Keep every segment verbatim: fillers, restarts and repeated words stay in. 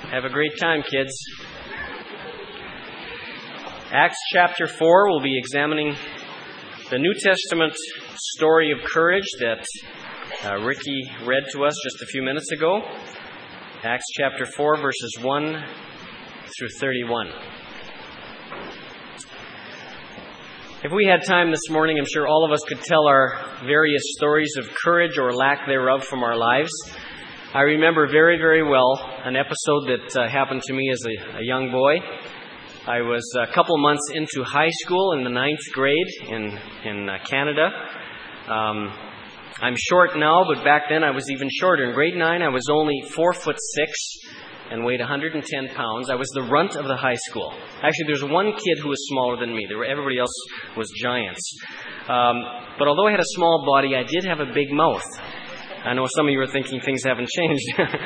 Have a great time, kids. Acts chapter four, we'll be examining the New Testament story of courage that uh, Ricky read to us just a few minutes ago. Acts chapter four, verses one through thirty-one. If we had time this morning, I'm sure all of us could tell our various stories of courage or lack thereof from our lives. I remember very, very well an episode that uh, happened to me as a, a young boy. I was a couple months into high school in the ninth grade in, in uh, Canada. Um, I'm short now, but back then I was even shorter. In grade nine, I was only four foot six and weighed one hundred ten pounds. I was the runt of the high school. Actually, there's one kid who was smaller than me. There were, everybody else was giants. Um, but although I had a small body, I did have a big mouth. I know some of you are thinking things haven't changed.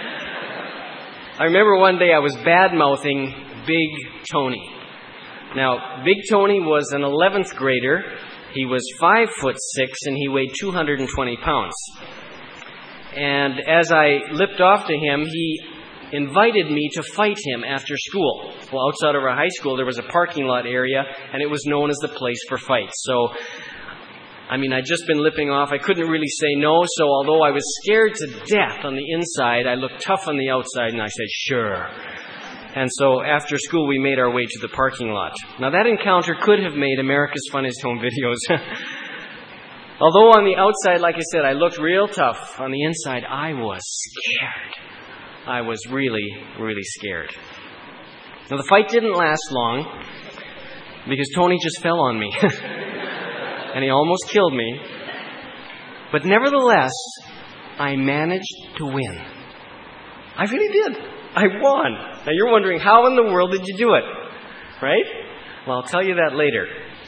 I remember one day I was bad-mouthing Big Tony. Now, Big Tony was an eleventh grader. He was five foot six and he weighed two hundred twenty pounds. And as I lipped off to him, he invited me to fight him after school. Well, outside of our high school, there was a parking lot area, and it was known as the place for fights. So, I mean, I'd just been lipping off. I couldn't really say no, so although I was scared to death on the inside, I looked tough on the outside, and I said, sure. And so after school, we made our way to the parking lot. Now, that encounter could have made America's Funniest Home Videos. Although on the outside, like I said, I looked real tough, on the inside, I was scared. I was really, really scared. Now, the fight didn't last long because Tony just fell on me. And he almost killed me. But nevertheless, I managed to win. I really did. I won. Now you're wondering, how in the world did you do it? Right? Well, I'll tell you that later.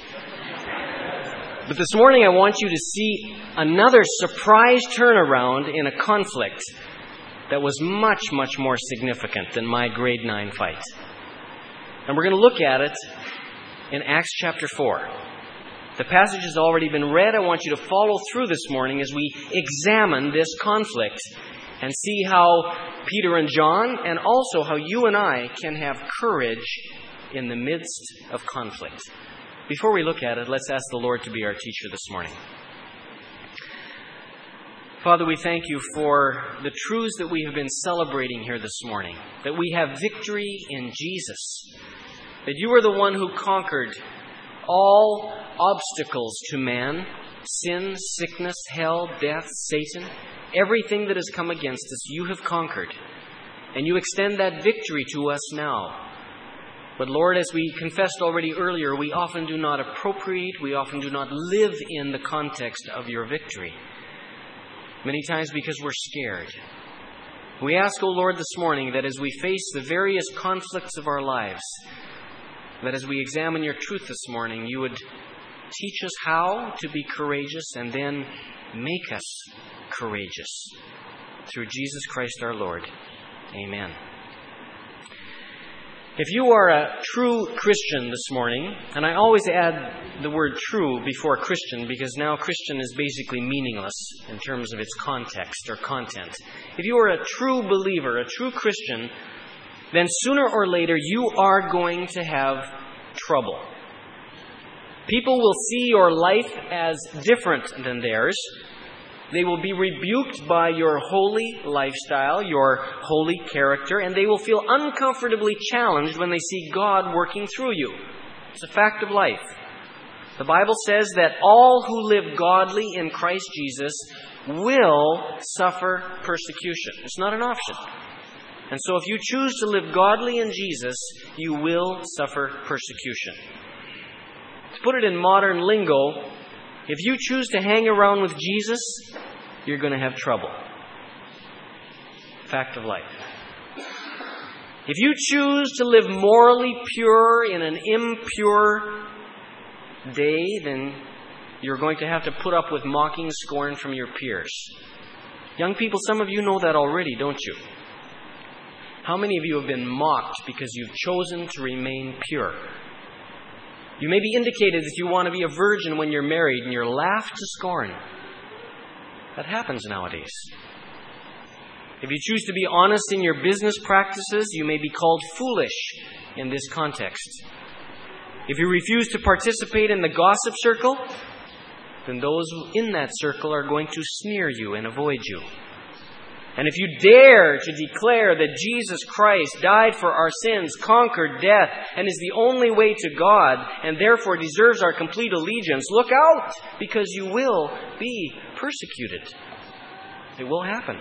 But this morning I want you to see another surprise turnaround in a conflict that was much, much more significant than my grade nine fight. And we're going to look at it in Acts chapter four. The passage has already been read. I want you to follow through this morning as we examine this conflict and see how Peter and John, and also how you and I can have courage in the midst of conflict. Before we look at it, let's ask the Lord to be our teacher this morning. Father, we thank you for the truths that we have been celebrating here this morning, that we have victory in Jesus, that you are the one who conquered all obstacles to man, sin, sickness, hell, death, Satan, everything that has come against us, you have conquered. And you extend that victory to us now. But Lord, as we confessed already earlier, we often do not appropriate, we often do not live in the context of your victory. Many times because we're scared. We ask, O Lord, this morning that as we face the various conflicts of our lives, that as we examine your truth this morning, you would teach us how to be courageous and then make us courageous. Through Jesus Christ our Lord. Amen. If you are a true Christian this morning, and I always add the word true before Christian because now Christian is basically meaningless in terms of its context or content. If you are a true believer, a true Christian, then sooner or later you are going to have trouble. People will see your life as different than theirs. They will be rebuked by your holy lifestyle, your holy character, and they will feel uncomfortably challenged when they see God working through you. It's a fact of life. The Bible says that all who live godly in Christ Jesus will suffer persecution. It's not an option. And so if you choose to live godly in Jesus, you will suffer persecution. To put it in modern lingo, if you choose to hang around with Jesus, you're going to have trouble. Fact of life. If you choose to live morally pure in an impure day, then you're going to have to put up with mocking scorn from your peers. Young people, some of you know that already, don't you? How many of you have been mocked because you've chosen to remain pure? You may be indicated that you want to be a virgin when you're married and you're laughed to scorn. That happens nowadays. If you choose to be honest in your business practices, you may be called foolish in this context. If you refuse to participate in the gossip circle, then those in that circle are going to sneer you and avoid you. And if you dare to declare that Jesus Christ died for our sins, conquered death, and is the only way to God, and therefore deserves our complete allegiance, look out, because you will be persecuted. It will happen.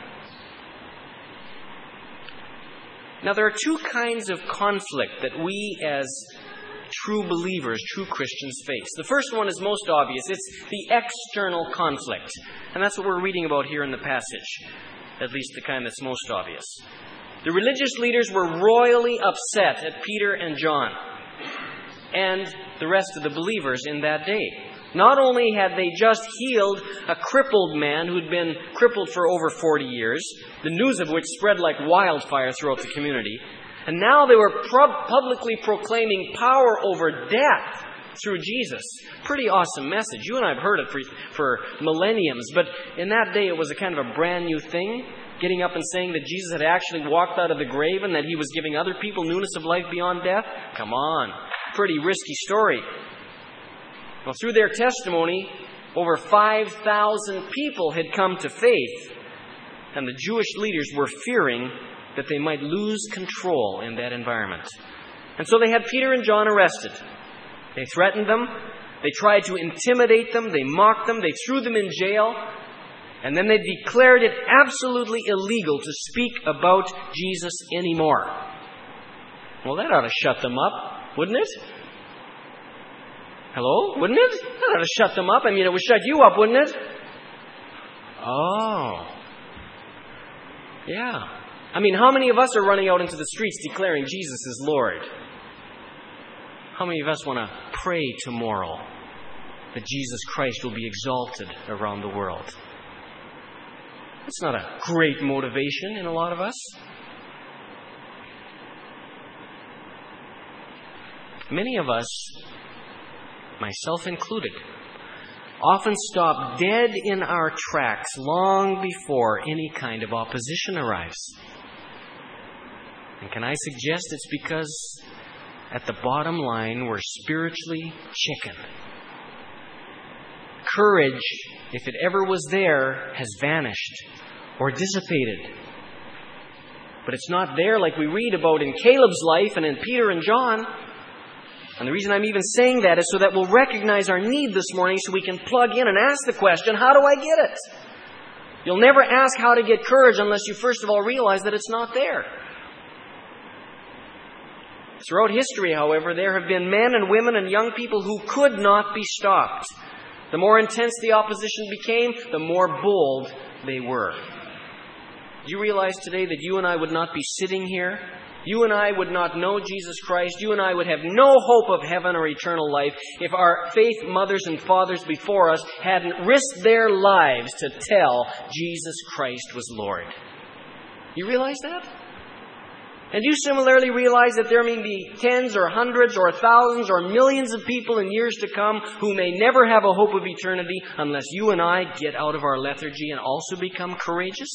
Now, there are two kinds of conflict that we as true believers, true Christians face. The first one is most obvious. It's the external conflict. And that's what we're reading about here in the passage. At least the kind that's most obvious. The religious leaders were royally upset at Peter and John and the rest of the believers in that day. Not only had they just healed a crippled man who'd been crippled for over forty years, the news of which spread like wildfire throughout the community, and now they were pro- publicly proclaiming power over death through Jesus. Pretty awesome message. You and I have heard it for, for millenniums, but in that day it was a kind of a brand new thing, getting up and saying that Jesus had actually walked out of the grave and that He was giving other people newness of life beyond death. Come on. Pretty risky story. Well, through their testimony, over five thousand people had come to faith, and the Jewish leaders were fearing that they might lose control in that environment. And so they had Peter and John arrested. They threatened them. They tried to intimidate them. They mocked them. They threw them in jail. And then they declared it absolutely illegal to speak about Jesus anymore. Well, that ought to shut them up, wouldn't it? Hello? Wouldn't it? That ought to shut them up. I mean, it would shut you up, wouldn't it? Oh. Yeah. I mean, how many of us are running out into the streets declaring Jesus is Lord? How many of us want to pray tomorrow that Jesus Christ will be exalted around the world? That's not a great motivation in a lot of us. Many of us, myself included, often stop dead in our tracks long before any kind of opposition arrives. And can I suggest it's because at the bottom line we're spiritually chicken. Courage, if it ever was there, has vanished or dissipated. But it's not there like we read about in Caleb's life and in Peter and John. And the reason I'm even saying that is so that we'll recognize our need this morning so we can plug in and ask the question, how do I get it? You'll never ask how to get courage unless you first of all realize that it's not there. Throughout history, however, there have been men and women and young people who could not be stopped. The more intense the opposition became, the more bold they were. Do you realize today that you and I would not be sitting here? You and I would not know Jesus Christ. You and I would have no hope of heaven or eternal life if our faith mothers and fathers before us hadn't risked their lives to tell Jesus Christ was Lord. You realize that? And you similarly realize that there may be tens or hundreds or thousands or millions of people in years to come who may never have a hope of eternity unless you and I get out of our lethargy and also become courageous?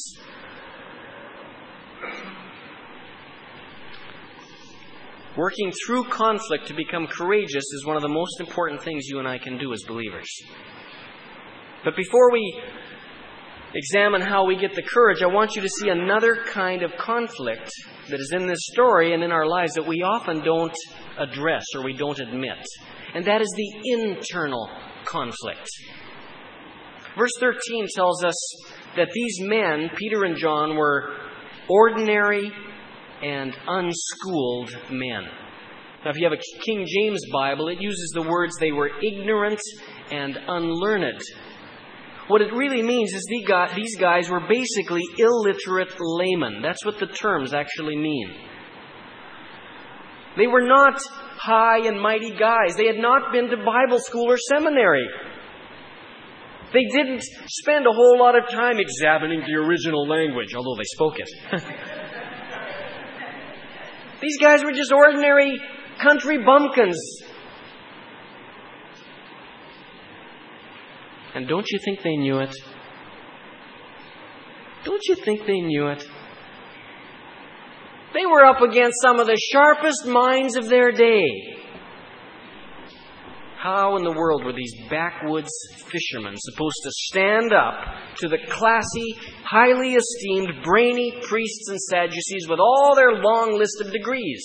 Working through conflict to become courageous is one of the most important things you and I can do as believers. But before we examine how we get the courage, I want you to see another kind of conflict that is in this story and in our lives that we often don't address or we don't admit. And that is the internal conflict. Verse thirteen tells us that these men, Peter and John, were ordinary and unschooled men. Now, if you have a King James Bible, it uses the words they were ignorant and unlearned. What it really means is these guys were basically illiterate laymen. That's what the terms actually mean. They were not high and mighty guys. They had not been to Bible school or seminary. They didn't spend a whole lot of time examining the original language, although they spoke it. These guys were just ordinary country bumpkins. And don't you think they knew it? Don't you think they knew it? They were up against some of the sharpest minds of their day. How in the world were these backwoods fishermen supposed to stand up to the classy, highly esteemed, brainy priests and Sadducees with all their long list of degrees?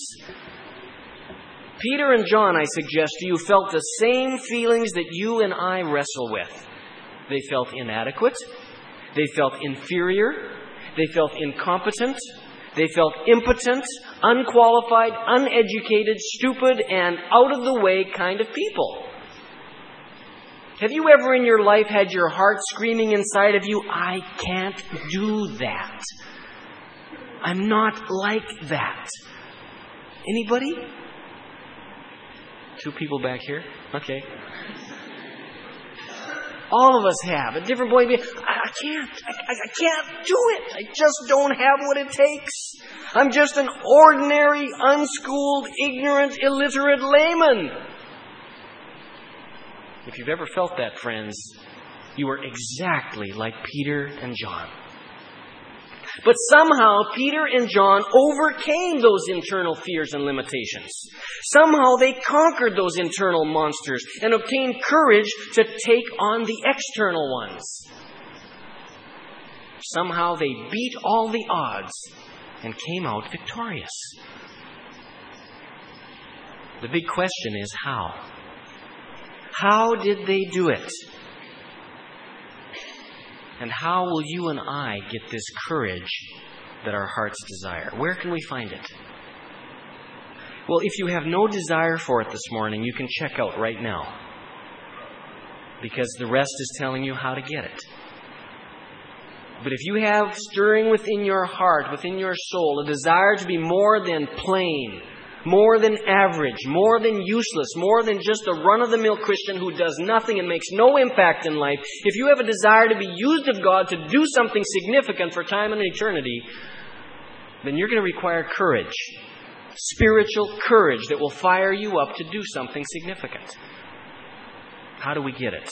Peter and John, I suggest to you, felt the same feelings that you and I wrestle with. They felt inadequate. They felt inferior. They felt incompetent. They felt impotent, unqualified, uneducated, stupid, and out-of-the-way kind of people. Have you ever in your life had your heart screaming inside of you, I can't do that. I'm not like that. Anybody? Two people back here? Okay. All of us have. At different point of view, I, I can't. I, I can't do it. I just don't have what it takes. I'm just an ordinary, unschooled, ignorant, illiterate layman. If you've ever felt that, friends, you are exactly like Peter and John. But somehow Peter and John overcame those internal fears and limitations. Somehow they conquered those internal monsters and obtained courage to take on the external ones. Somehow they beat all the odds and came out victorious. The big question is how? How did they do it? And how will you and I get this courage that our hearts desire? Where can we find it? Well, if you have no desire for it this morning, you can check out right now. Because the rest is telling you how to get it. But if you have stirring within your heart, within your soul, a desire to be more than plain, more than average, more than useless, more than just a run-of-the-mill Christian who does nothing and makes no impact in life, if you have a desire to be used of God to do something significant for time and eternity, then you're going to require courage. Spiritual courage that will fire you up to do something significant. How do we get it?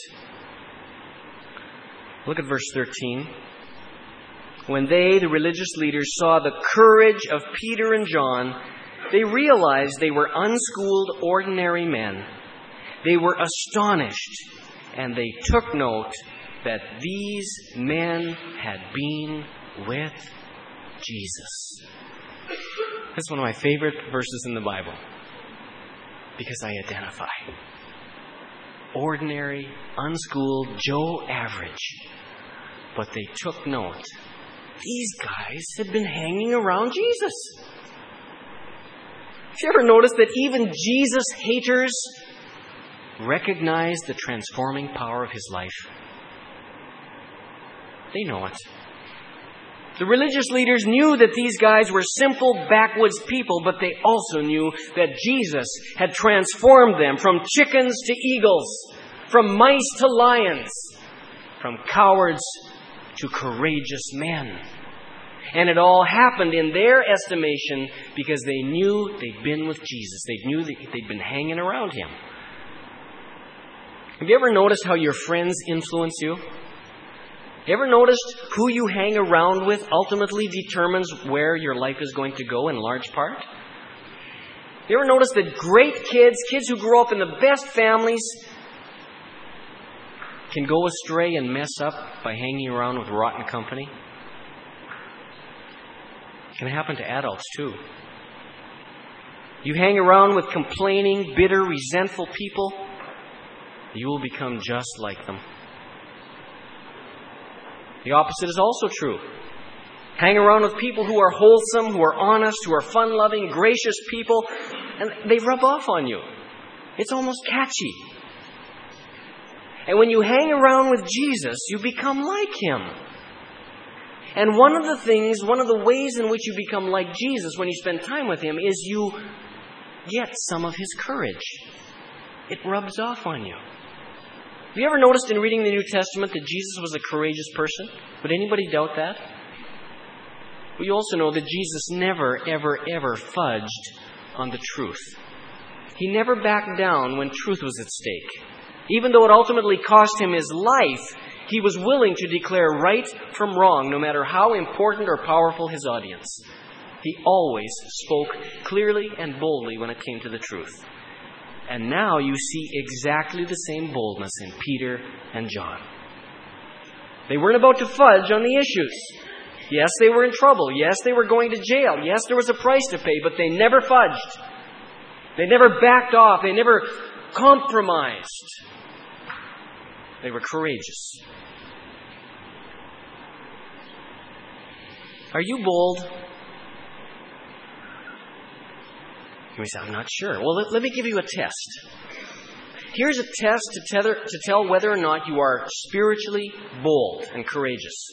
Look at verse thirteen. When they, the religious leaders, saw the courage of Peter and John, they realized they were unschooled, ordinary men. They were astonished, and they took note that these men had been with Jesus. That's one of my favorite verses in the Bible, because I identify. Ordinary, unschooled, Joe Average. But they took note. These guys had been hanging around Jesus. Have you ever noticed that even Jesus haters recognize the transforming power of His life? They know it. The religious leaders knew that these guys were simple, backwoods people, but they also knew that Jesus had transformed them from chickens to eagles, from mice to lions, from cowards to courageous men. And it all happened in their estimation because they knew they'd been with Jesus. They knew that they'd been hanging around Him. Have you ever noticed how your friends influence you? You ever noticed who you hang around with ultimately determines where your life is going to go in large part? You ever noticed that great kids, kids who grow up in the best families, can go astray and mess up by hanging around with rotten company? It can happen to adults too. You hang around with complaining, bitter, resentful people, you will become just like them. The opposite is also true. Hang around with people who are wholesome, who are honest, who are fun-loving, gracious people, and they rub off on you. It's almost catchy. And when you hang around with Jesus, you become like Him. And one of the things, one of the ways in which you become like Jesus when you spend time with Him is you get some of His courage. It rubs off on you. Have you ever noticed in reading the New Testament that Jesus was a courageous person? Would anybody doubt that? Well, you also know that Jesus never, ever, ever fudged on the truth. He never backed down when truth was at stake. Even though it ultimately cost Him His life, He was willing to declare right from wrong, no matter how important or powerful His audience. He always spoke clearly and boldly when it came to the truth. And now you see exactly the same boldness in Peter and John. They weren't about to fudge on the issues. Yes, they were in trouble. Yes, they were going to jail. Yes, there was a price to pay, but they never fudged. They never backed off. They never compromised. They were courageous. Are you bold? You may say, I'm not sure. Well, let, let me give you a test. Here's a test to, tether, to tell whether or not you are spiritually bold and courageous.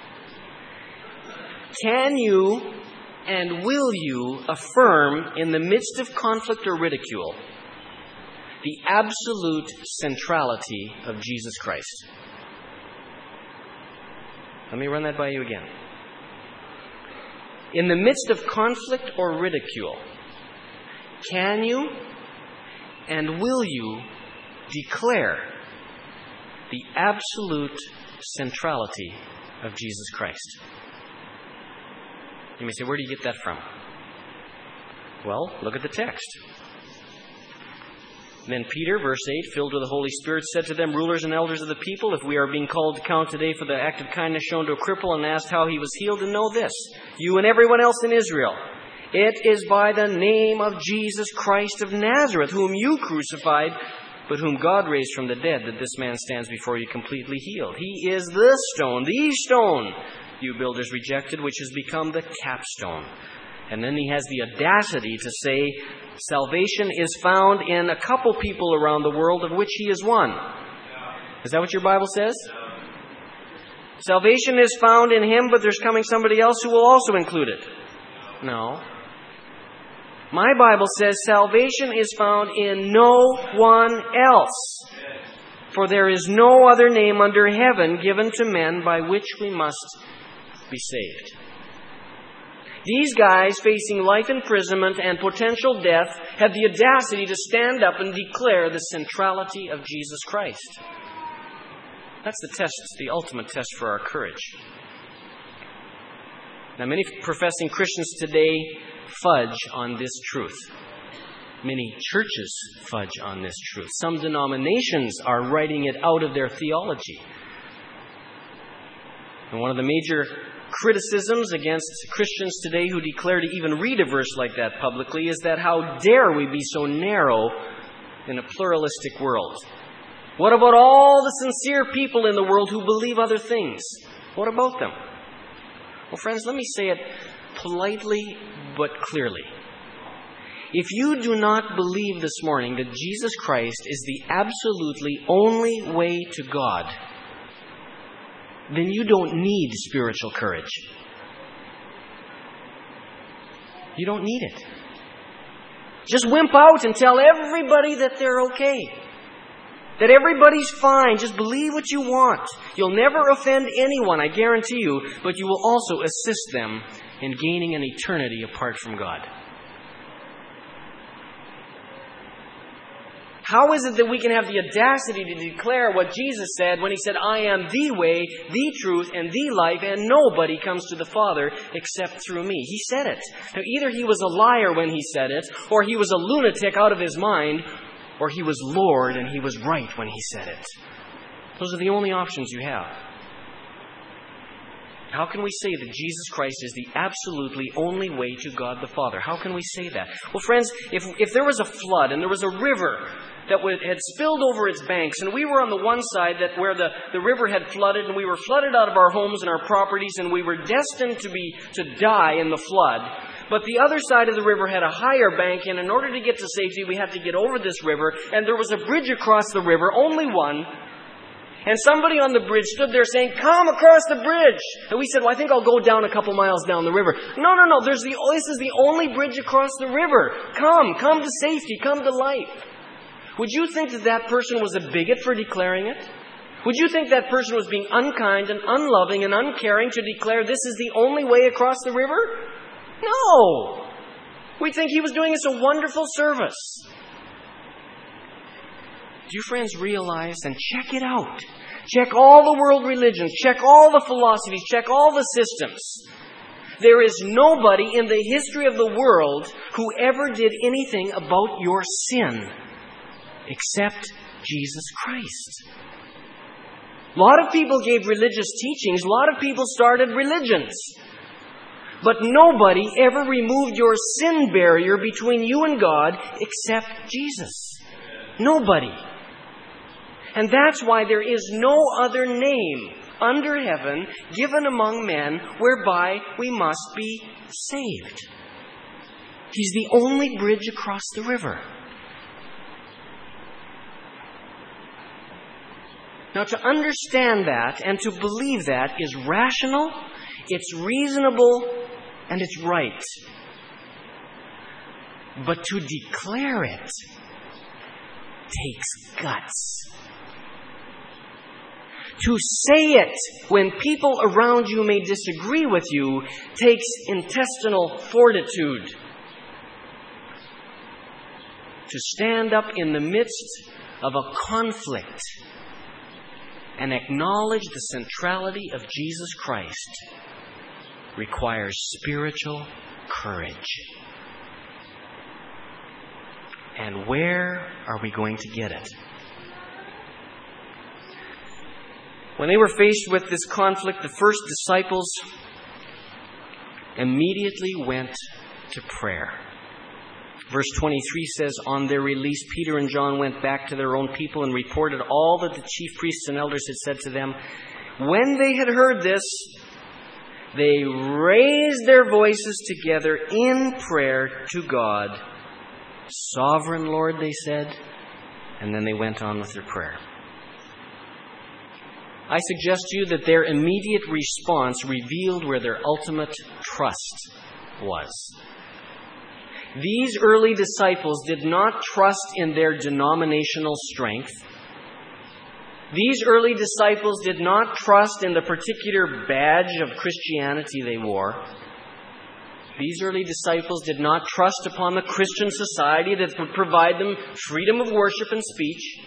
Can you and will you affirm in the midst of conflict or ridicule the absolute centrality of Jesus Christ? Let me run that by you again. In the midst of conflict or ridicule, can you and will you declare the absolute centrality of Jesus Christ? You may say, where do you get that from? Well, look at the text. Then Peter, verse eight, filled with the Holy Spirit, said to them, rulers and elders of the people, if we are being called to account today for the act of kindness shown to a cripple, and asked how he was healed, and know this, you and everyone else in Israel, it is by the name of Jesus Christ of Nazareth, whom you crucified, but whom God raised from the dead, that this man stands before you completely healed. He is the stone, the stone you builders rejected, which has become the capstone. And then he has the audacity to say, salvation is found in a couple people around the world, of which he is one. Is that what your Bible says? Salvation is found in him, but there's coming somebody else who will also include it. No. My Bible says salvation is found in no one else. For there is no other name under heaven given to men by which we must be saved. These guys, facing life imprisonment and potential death, have the audacity to stand up and declare the centrality of Jesus Christ. That's the test, the ultimate test for our courage. Now, many professing Christians today fudge on this truth. Many churches fudge on this truth. Some denominations are writing it out of their theology. And one of the major criticisms against Christians today who declare to even read a verse like that publicly is that how dare we be so narrow in a pluralistic world? What about all the sincere people in the world who believe other things? What about them? Well, friends, let me say it politely but clearly. If you do not believe this morning that Jesus Christ is the absolutely only way to God, then you don't need spiritual courage. You don't need it. Just wimp out and tell everybody that they're okay. That everybody's fine. Just believe what you want. You'll never offend anyone, I guarantee you, but you will also assist them in gaining an eternity apart from God. How is it that we can have the audacity to declare what Jesus said when he said, I am the way, the truth, and the life, and nobody comes to the Father except through me? He said it. Now, either he was a liar when he said it, or he was a lunatic out of his mind, or he was Lord and he was right when he said it. Those are the only options you have. How can we say that Jesus Christ is the absolutely only way to God the Father? How can we say that? Well, friends, if, if there was a flood and there was a river that had spilled over its banks, and we were on the one side that where the, the river had flooded, and we were flooded out of our homes and our properties, and we were destined to be to die in the flood. But the other side of the river had a higher bank, and in order to get to safety, we had to get over this river, and there was a bridge across the river, only one. And somebody on the bridge stood there saying, come across the bridge. And we said, well, I think I'll go down a couple miles down the river. No, no, no. There's the, this is the only bridge across the river. Come, come to safety, come to life. Would you think that that person was a bigot for declaring it? Would you think that person was being unkind and unloving and uncaring to declare this is the only way across the river? No. We think he was doing us a wonderful service. Do you friends realize, and check it out, check all the world religions, check all the philosophies, check all the systems. There is nobody in the history of the world who ever did anything about your sin except Jesus Christ. A lot of people gave religious teachings. A lot of people started religions. But nobody ever removed your sin barrier between you and God except Jesus. Nobody. And that's why there is no other name under heaven given among men whereby we must be saved. He's the only bridge across the river. Now, to understand that and to believe that is rational, it's reasonable, and it's right. But to declare it takes guts. To say it when people around you may disagree with you takes intestinal fortitude. To stand up in the midst of a conflict and acknowledge the centrality of Jesus Christ requires spiritual courage. And where are we going to get it? When they were faced with this conflict, the first disciples immediately went to prayer. Verse twenty-three says, on their release, Peter and John went back to their own people and reported all that the chief priests and elders had said to them. When they had heard this, they raised their voices together in prayer to God. Sovereign Lord, they said, and then they went on with their prayer. I suggest to you that their immediate response revealed where their ultimate trust was. These early disciples did not trust in their denominational strength. These early disciples did not trust in the particular badge of Christianity they wore. These early disciples did not trust upon the Christian society that would provide them freedom of worship and speech.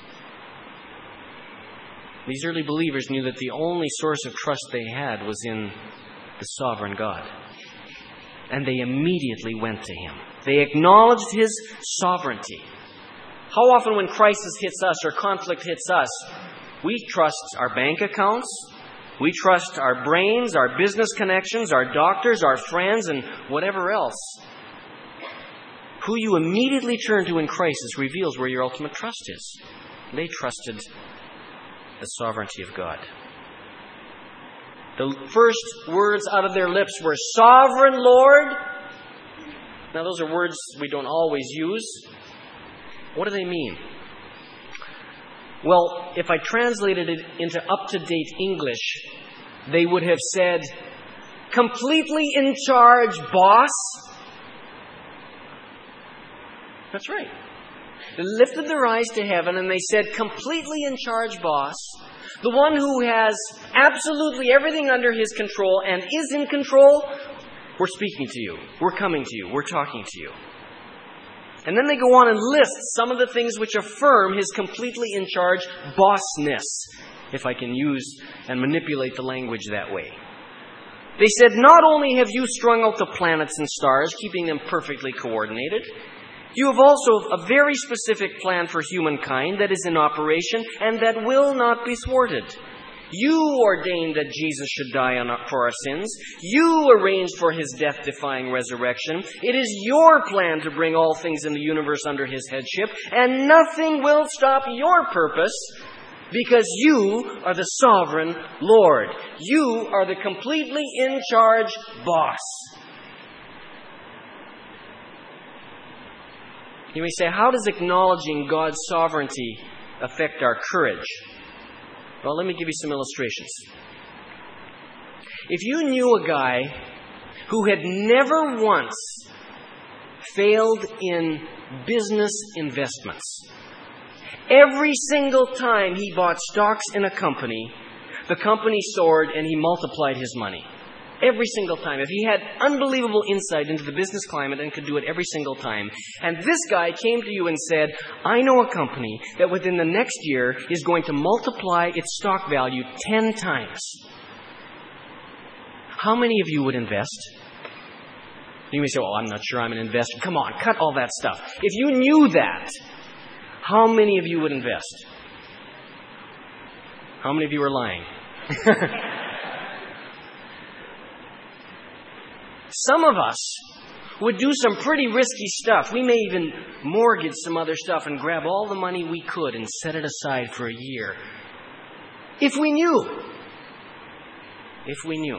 These early believers knew that the only source of trust they had was in the sovereign God. And they immediately went to Him. They acknowledged His sovereignty. How often when crisis hits us or conflict hits us, we trust our bank accounts, we trust our brains, our business connections, our doctors, our friends, and whatever else. Who you immediately turn to in crisis reveals where your ultimate trust is. They trusted the sovereignty of God. The first words out of their lips were, Sovereign Lord. Now those are words we don't always use. What do they mean? Well, if I translated it into up-to-date English, they would have said, completely in charge, boss. That's right. They lifted their eyes to heaven and they said, completely in charge, boss. The one who has absolutely everything under His control and is in control, we're speaking to you. We're coming to you. We're talking to you. And then they go on and list some of the things which affirm His completely in charge bossness, if I can use and manipulate the language that way. They said, not only have you strung out the planets and stars, keeping them perfectly coordinated, you have also a very specific plan for humankind that is in operation and that will not be thwarted. You ordained that Jesus should die on, for our sins. You arranged for His death-defying resurrection. It is your plan to bring all things in the universe under His headship, and nothing will stop your purpose because you are the sovereign Lord. You are the completely in charge boss. You may say, how does acknowledging God's sovereignty affect our courage? Well, let me give you some illustrations. If you knew a guy who had never once failed in business investments, every single time he bought stocks in a company, the company soared and he multiplied his money. Every single time. If he had unbelievable insight into the business climate and could do it every single time. And this guy came to you and said, I know a company that within the next year is going to multiply its stock value ten times. how many of you would invest? You may say, well, I'm not sure I'm an investor. Come on, cut all that stuff. If you knew that, how many of you would invest? How many of you are lying? Some of us would do some pretty risky stuff. We may even mortgage some other stuff and grab all the money we could and set it aside for a year. If we knew. If we knew.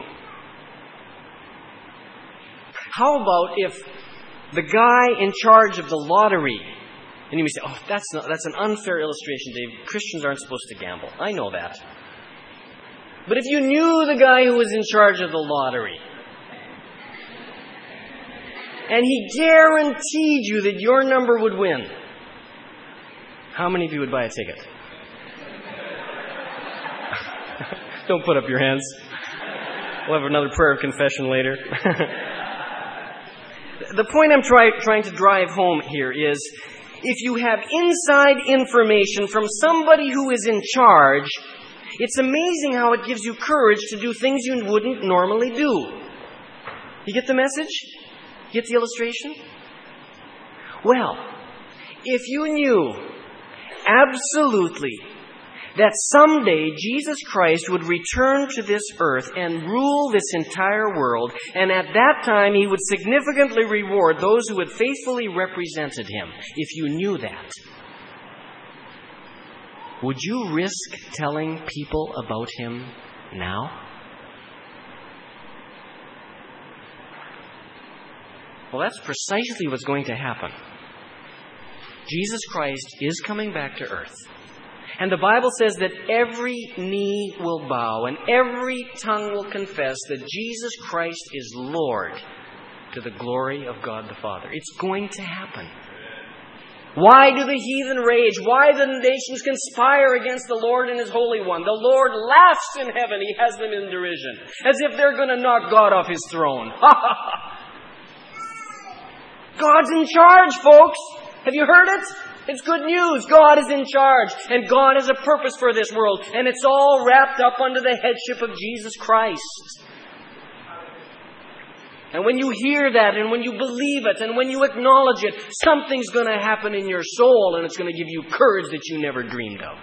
How about if the guy in charge of the lottery, and you may say, oh, that's not, that's an unfair illustration, Dave. Christians aren't supposed to gamble. I know that. But if you knew the guy who was in charge of the lottery, and he guaranteed you that your number would win, how many of you would buy a ticket? Don't put up your hands. We'll have another prayer of confession later. The point I'm try, trying to drive home here is, if you have inside information from somebody who is in charge, it's amazing how it gives you courage to do things you wouldn't normally do. You get the message? You get the illustration? Well, if you knew absolutely that someday Jesus Christ would return to this earth and rule this entire world, and at that time He would significantly reward those who had faithfully represented Him, if you knew that, would you risk telling people about Him now? Well, that's precisely what's going to happen. Jesus Christ is coming back to earth. And the Bible says that every knee will bow and every tongue will confess that Jesus Christ is Lord, to the glory of God the Father. It's going to happen. Why do the heathen rage? Why do the nations conspire against the Lord and His Holy One? The Lord laughs in heaven. He has them in derision, as if they're going to knock God off His throne. God's in charge, folks. Have you heard it? It's good news. God is in charge. And God has a purpose for this world. And it's all wrapped up under the headship of Jesus Christ. And when you hear that, and when you believe it, and when you acknowledge it, something's going to happen in your soul, and it's going to give you courage that you never dreamed of.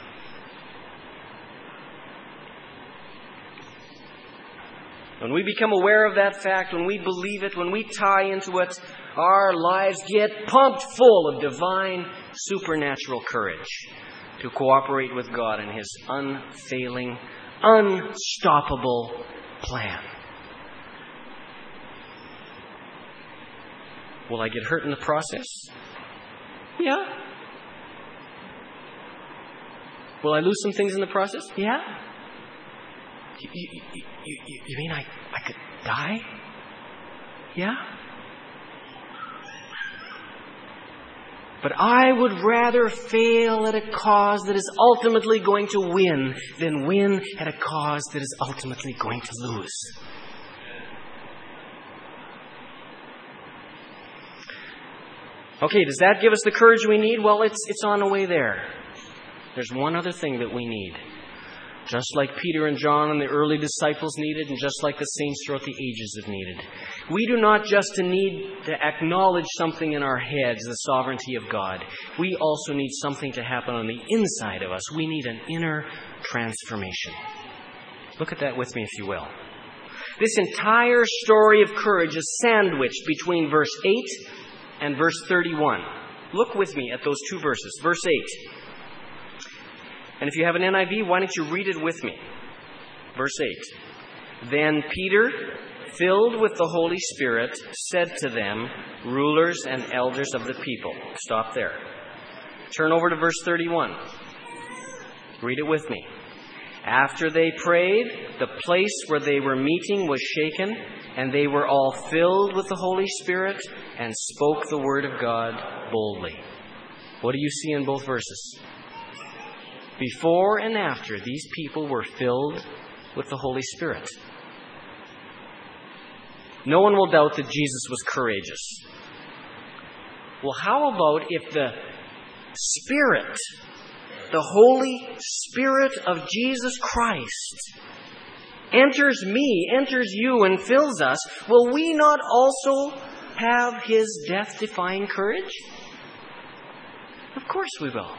When we become aware of that fact, when we believe it, when we tie into it, our lives get pumped full of divine, supernatural courage to cooperate with God in His unfailing, unstoppable plan. Will I get hurt in the process? Yeah. Will I lose some things in the process? Yeah. You, you, you, you, you mean I, I could die? Yeah. But I would rather fail at a cause that is ultimately going to win than win at a cause that is ultimately going to lose. Okay, does that give us the courage we need? Well, it's it's on the way there. There's one other thing that we need. Just like Peter and John and the early disciples needed, and just like the saints throughout the ages have needed. We do not just need to acknowledge something in our heads, the sovereignty of God. We also need something to happen on the inside of us. We need an inner transformation. Look at that with me, if you will. This entire story of courage is sandwiched between verse eight and verse thirty-one. Look with me at those two verses. Verse eight. And if you have an N I V, why don't you read it with me? Verse eight. Then Peter, filled with the Holy Spirit, said to them, rulers and elders of the people. Stop there. Turn over to verse thirty-one. Read it with me. After they prayed, the place where they were meeting was shaken, and they were all filled with the Holy Spirit and spoke the word of God boldly. What do you see in both verses? Before and after, these people were filled with the Holy Spirit. No one will doubt that Jesus was courageous. Well, how about if the Spirit, the Holy Spirit of Jesus Christ, enters me, enters you, and fills us, will we not also have His death-defying courage? Of course we will.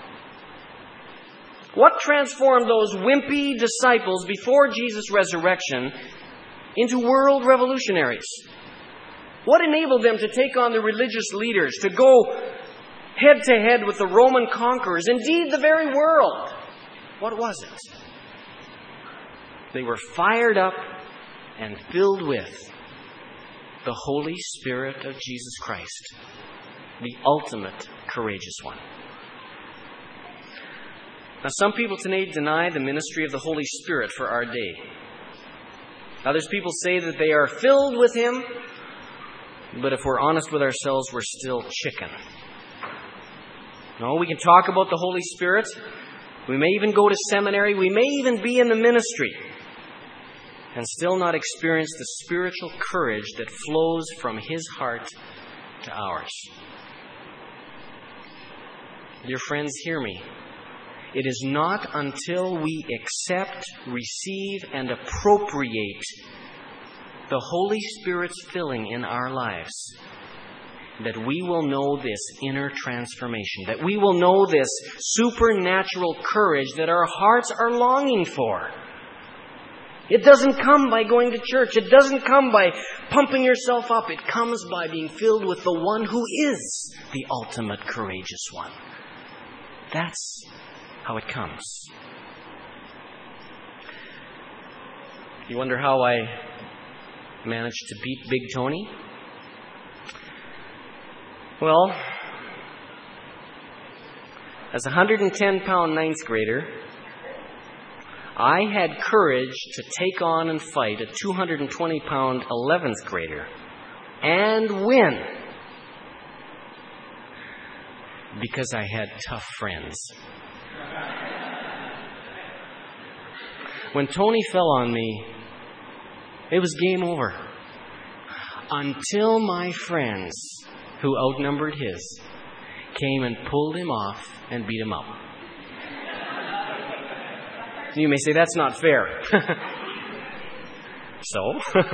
What transformed those wimpy disciples before Jesus' resurrection into world revolutionaries? What enabled them to take on the religious leaders, to go head-to-head with the Roman conquerors, indeed the very world? What was it? They were fired up and filled with the Holy Spirit of Jesus Christ, the ultimate courageous one. Now, some people today deny the ministry of the Holy Spirit for our day. Others people say that they are filled with Him, but if we're honest with ourselves, we're still chicken. No, we can talk about the Holy Spirit. We may even go to seminary. We may even be in the ministry and still not experience the spiritual courage that flows from His heart to ours. Dear friends, hear me. It is not until we accept, receive, and appropriate the Holy Spirit's filling in our lives that we will know this inner transformation, that we will know this supernatural courage that our hearts are longing for. It doesn't come by going to church. It doesn't come by pumping yourself up. It comes by being filled with the one who is the ultimate courageous one. That's how it comes. You wonder how I managed to beat Big Tony? Well, as a one hundred ten pound ninth grader, I had courage to take on and fight a two hundred twenty pound eleventh grader and win because I had tough friends. When Tony fell on me, it was game over. Until my friends, who outnumbered his, came and pulled him off and beat him up. You may say, that's not fair. So?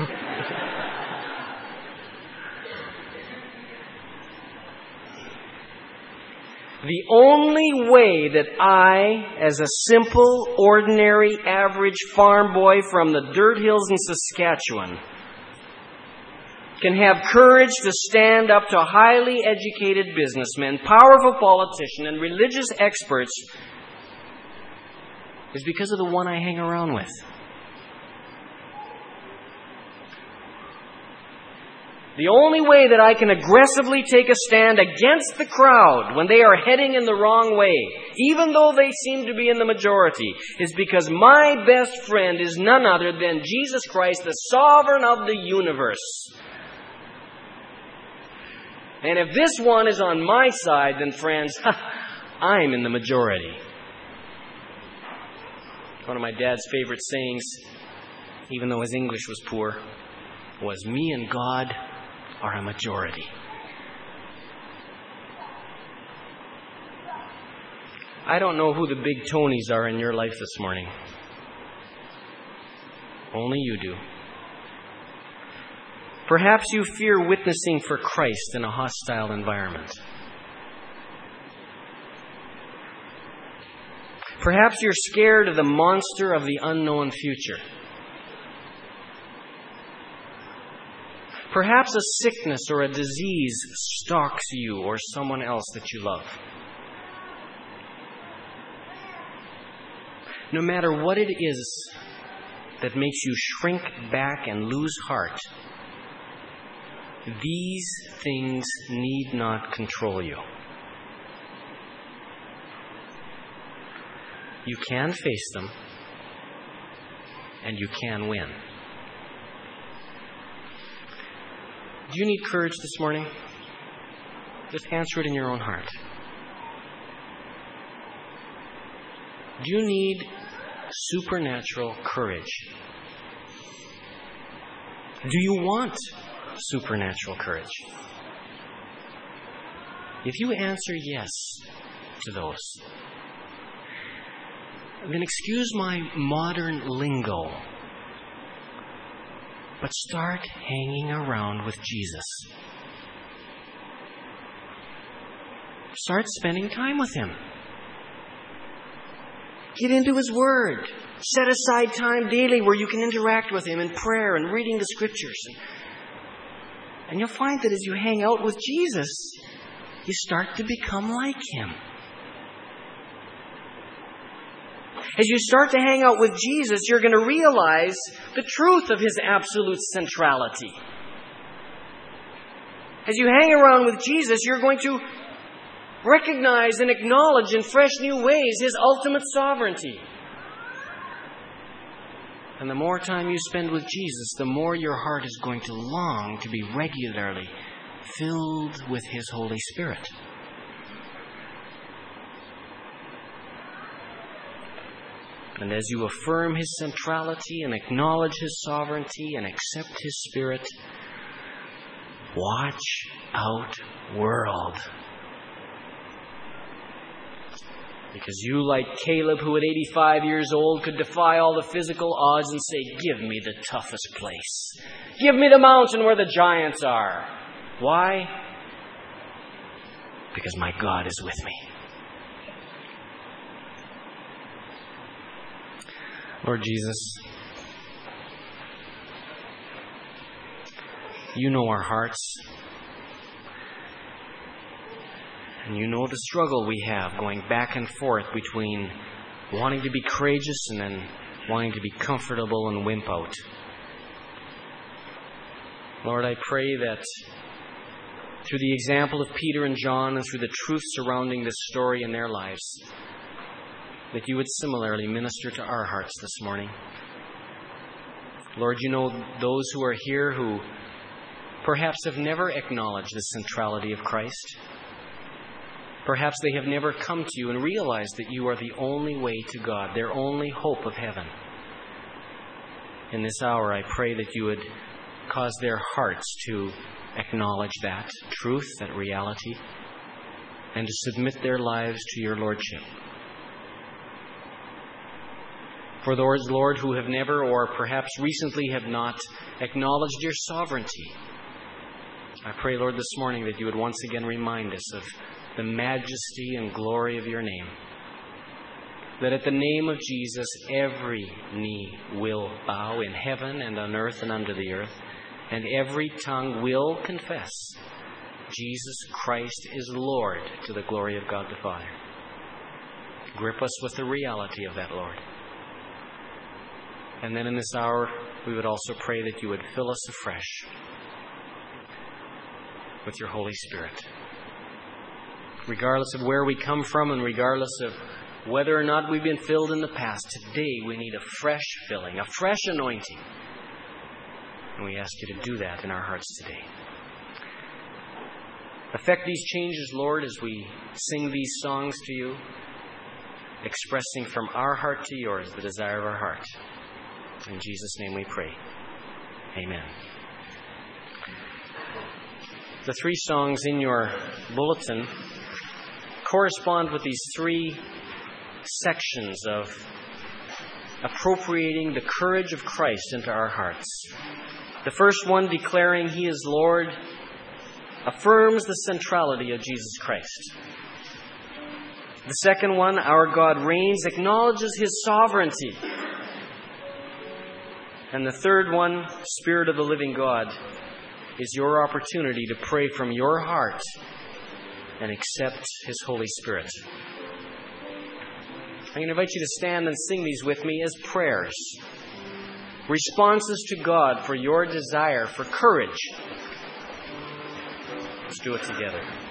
The only way that I, as a simple, ordinary, average farm boy from the dirt hills in Saskatchewan, can have courage to stand up to highly educated businessmen, powerful politicians, and religious experts is because of the one I hang around with. The only way that I can aggressively take a stand against the crowd when they are heading in the wrong way, even though they seem to be in the majority, is because my best friend is none other than Jesus Christ, the sovereign of the universe. And if this one is on my side, then friends, I'm in the majority. One of my dad's favorite sayings, even though his English was poor, was, "Me and God are a majority." I don't know who the big Tonys are in your life this morning. Only you do. Perhaps you fear witnessing for Christ in a hostile environment. Perhaps you're scared of the monster of the unknown future. Perhaps a sickness or a disease stalks you or someone else that you love. No matter what it is that makes you shrink back and lose heart, these things need not control you. You can face them, and you can win. Do you need courage this morning? Just answer it in your own heart. Do you need supernatural courage? Do you want supernatural courage? If you answer yes to those, then excuse my modern lingo, But start hanging around with Jesus. Start spending time with Him. Get into His Word. Set aside time daily where you can interact with Him in prayer and reading the Scriptures. And you'll find that as you hang out with Jesus, you start to become like Him. As you start to hang out with Jesus, you're going to realize the truth of His absolute centrality. As you hang around with Jesus, you're going to recognize and acknowledge in fresh new ways His ultimate sovereignty. And the more time you spend with Jesus, the more your heart is going to long to be regularly filled with His Holy Spirit. And as you affirm His centrality and acknowledge His sovereignty and accept His Spirit, watch out, world. Because you, like Caleb, who at eighty-five years old could defy all the physical odds and say, "Give me the toughest place. Give me the mountain where the giants are." Why? Because my God is with me. Lord Jesus, You know our hearts. And You know the struggle we have going back and forth between wanting to be courageous and then wanting to be comfortable and wimp out. Lord, I pray that through the example of Peter and John and through the truth surrounding this story in their lives, that You would similarly minister to our hearts this morning. Lord, You know those who are here who perhaps have never acknowledged the centrality of Christ. Perhaps they have never come to You and realized that You are the only way to God, their only hope of heaven. In this hour, I pray that You would cause their hearts to acknowledge that truth, that reality, and to submit their lives to Your Lordship. For those, Lord, who have never or perhaps recently have not acknowledged Your sovereignty, I pray, Lord, this morning that You would once again remind us of the majesty and glory of Your name. That at the name of Jesus, every knee will bow in heaven and on earth and under the earth, and every tongue will confess Jesus Christ is Lord, to the glory of God the Father. Grip us with the reality of that, Lord. And then in this hour, we would also pray that You would fill us afresh with Your Holy Spirit. Regardless of where we come from and regardless of whether or not we've been filled in the past, today we need a fresh filling, a fresh anointing. And we ask You to do that in our hearts today. Effect these changes, Lord, as we sing these songs to You, expressing from our heart to Yours the desire of our heart. In Jesus' name we pray. Amen. The three songs in your bulletin correspond with these three sections of appropriating the courage of Christ into our hearts. The first one, declaring He is Lord, affirms the centrality of Jesus Christ. The second one, our God reigns, acknowledges His sovereignty. And the third one, Spirit of the living God, is your opportunity to pray from your heart and accept His Holy Spirit. I'm going to invite you to stand and sing these with me as prayers. Responses to God for your desire for courage. Let's do it together.